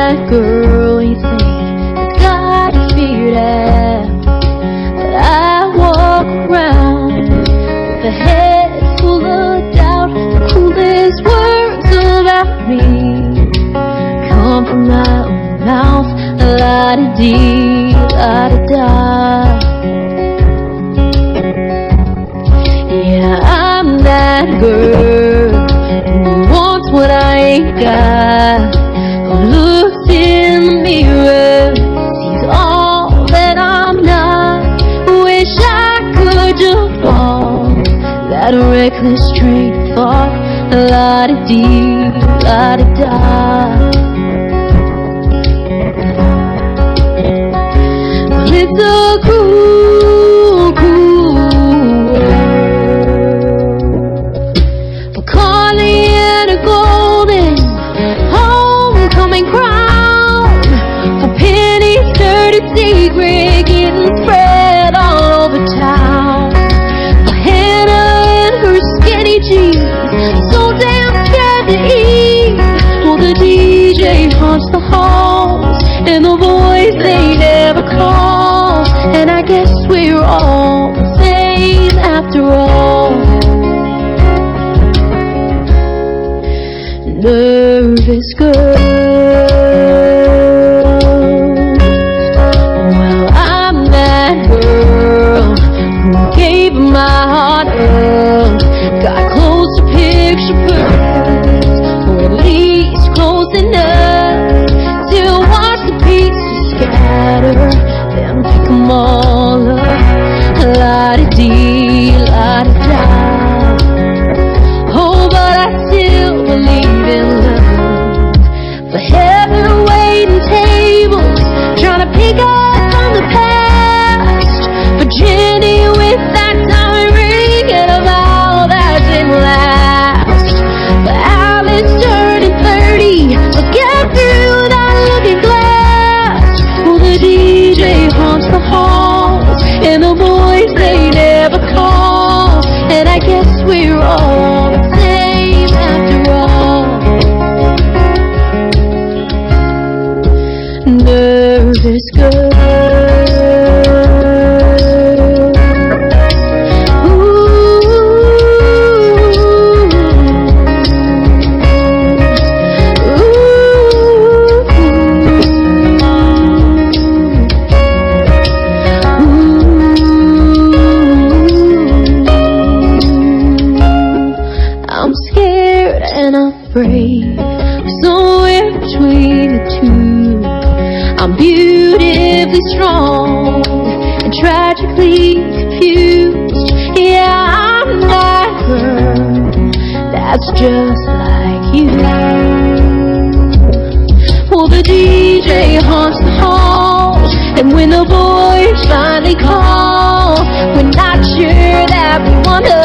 that girl you think has got you figured out, but I walk around with a head full of doubt. The coolest words about me come from my own mouth. La-da-dee, la-da-da. Yeah, I'm that girl who wants what I ain't got, who looks in the mirror, sees all that I'm not. Wish I could jump off that reckless train of thought. La-da-dee, la-da-da. It's a cruel, cruel world for Carly and a golden homecoming crown, for Penny's dirty secret getting spread all over town, for Hannah and her skinny jeans so damn scared to eat. Well, the DJ haunts the halls and the boys they never call. And I guess we're all the same after all. Nervous girls. Well, I'm that girl who gave my heart up, got close to picture perfect, or at least close enough to watch the pieces scatter, then pick 'em all up. La-da-dee, la-da-da. Oh, but I still believe in love, for heaven waiting tables, trying to pick up from the past, for Jenny with that diamond ring and a vow that didn't last, for Alice turning 30, but get through that looking glass. Oh, the DJ haunts the halls and the boys they never call. And I guess we're all the same after all. Nervous girl. Brave, somewhere between the two. I'm beautifully strong and tragically confused. Yeah, I'm that girl that's just like you. Well, the DJ haunts the halls, and when the boys finally call, we're not sure that we want to